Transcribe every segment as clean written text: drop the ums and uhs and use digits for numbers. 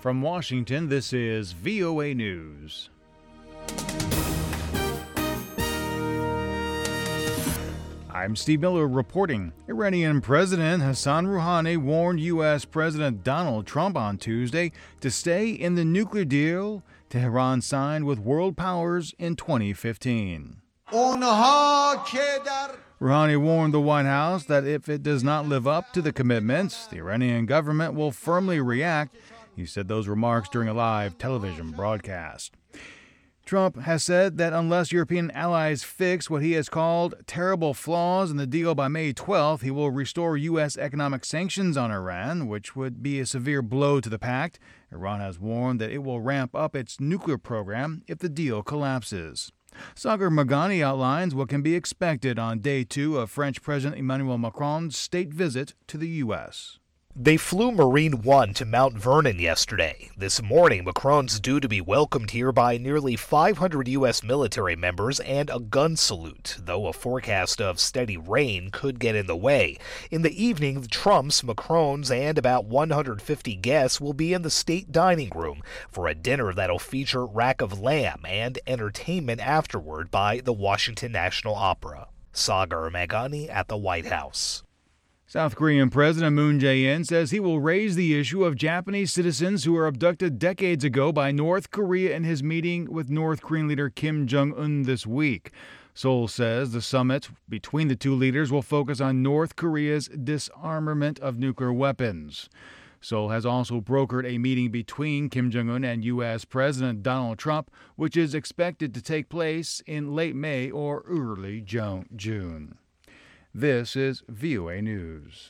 From Washington, this is VOA News. I'm Steve Miller reporting. Iranian President Hassan Rouhani warned U.S. President Donald Trump on Tuesday to stay in the nuclear deal Tehran signed with world powers in 2015. Rouhani warned the White House that if it does not live up to the commitments, the Iranian government will firmly react. He said those remarks during a live television broadcast. Trump has said that unless European allies fix what he has called terrible flaws in the deal by May 12th, he will restore U.S. economic sanctions on Iran, which would be a severe blow to the pact. Iran has warned that it will ramp up its nuclear program if the deal collapses. Sagar Meghani outlines what can be expected on day 2 of French President Emmanuel Macron's state visit to the U.S. They flew Marine One to Mount Vernon yesterday. This morning, Macron's due to be welcomed here by nearly 500 U.S. military members and a gun salute, though a forecast of steady rain could get in the way. In the evening, the Trumps, Macron's, and about 150 guests will be in the state dining room for a dinner that'll feature rack of lamb and entertainment afterward by the Washington National Opera. Sagar Meghani at the White House. South Korean President Moon Jae-in says he will raise the issue of Japanese citizens who were abducted decades ago by North Korea in his meeting with North Korean leader Kim Jong-un this week. Seoul says the summit between the two leaders will focus on North Korea's disarmament of nuclear weapons. Seoul has also brokered a meeting between Kim Jong-un and U.S. President Donald Trump, which is expected to take place in late May or early June. This is VOA News.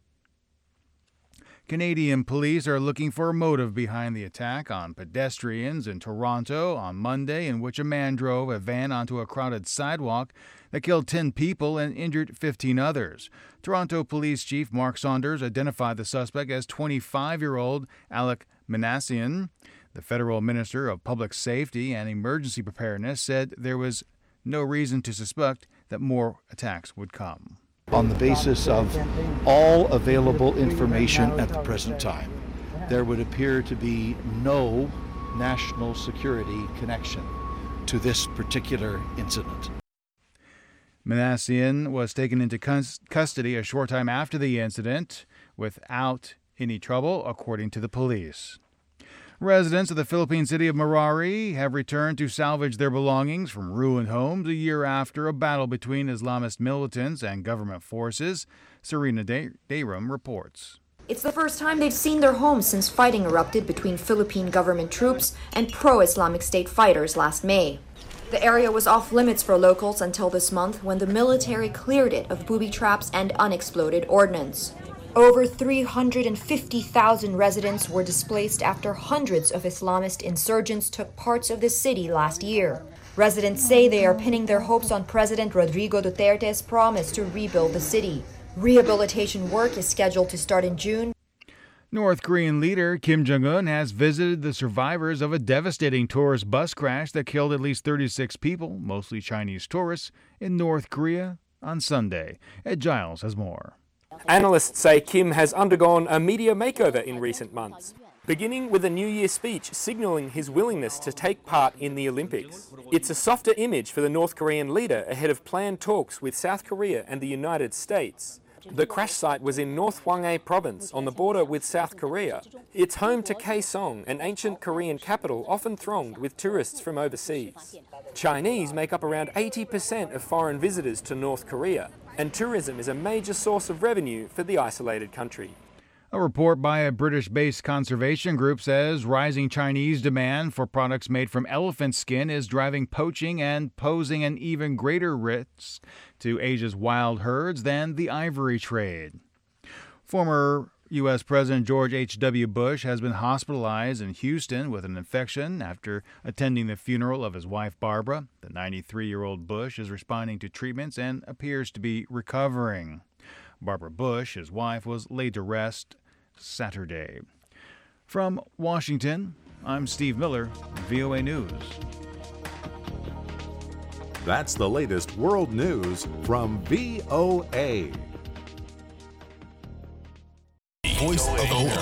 Canadian police are looking for a motive behind the attack on pedestrians in Toronto on Monday, in which a man drove a van onto a crowded sidewalk that killed 10 people and injured 15 others. Toronto Police Chief Mark Saunders identified the suspect as 25-year-old Alec Minassian. The federal minister of Public Safety and Emergency Preparedness said there was no reason to suspect that more attacks would come. On the basis of all available information at the present time, there would appear to be no national security connection to this particular incident. Minassian was taken into custody a short time after the incident without any trouble, according to the police. Residents of the Philippine city of Marari have returned to salvage their belongings from ruined homes a year after a battle between Islamist militants and government forces. Serena Dayram reports. It's the first time they've seen their homes since fighting erupted between Philippine government troops and pro-Islamic State fighters last May. The area was off limits for locals until this month when the military cleared it of booby traps and unexploded ordnance. Over 350,000 residents were displaced after hundreds of Islamist insurgents took parts of the city last year. Residents say they are pinning their hopes on President Rodrigo Duterte's promise to rebuild the city. Rehabilitation work is scheduled to start in June. North Korean leader Kim Jong-un has visited the survivors of a devastating tourist bus crash that killed at least 36 people, mostly Chinese tourists, in North Korea on Sunday. Ed Giles has more. Analysts say Kim has undergone a media makeover in recent months, beginning with a New Year speech signalling his willingness to take part in the Olympics. It's a softer image for the North Korean leader ahead of planned talks with South Korea and the United States. The crash site was in North Hwanghae province on the border with South Korea. It's home to Kaesong, an ancient Korean capital often thronged with tourists from overseas. Chinese make up around 80% of foreign visitors to North Korea, and tourism is a major source of revenue for the isolated country. A report by a British-based conservation group says rising Chinese demand for products made from elephant skin is driving poaching and posing an even greater risk to Asia's wild herds than the ivory trade. Former U.S. President George H.W. Bush has been hospitalized in Houston with an infection after attending the funeral of his wife Barbara. The 93-year-old Bush is responding to treatments and appears to be recovering. Barbara Bush, his wife, was laid to rest Saturday. From Washington, I'm Steve Miller, VOA News. That's the latest world news from VOA. Voice of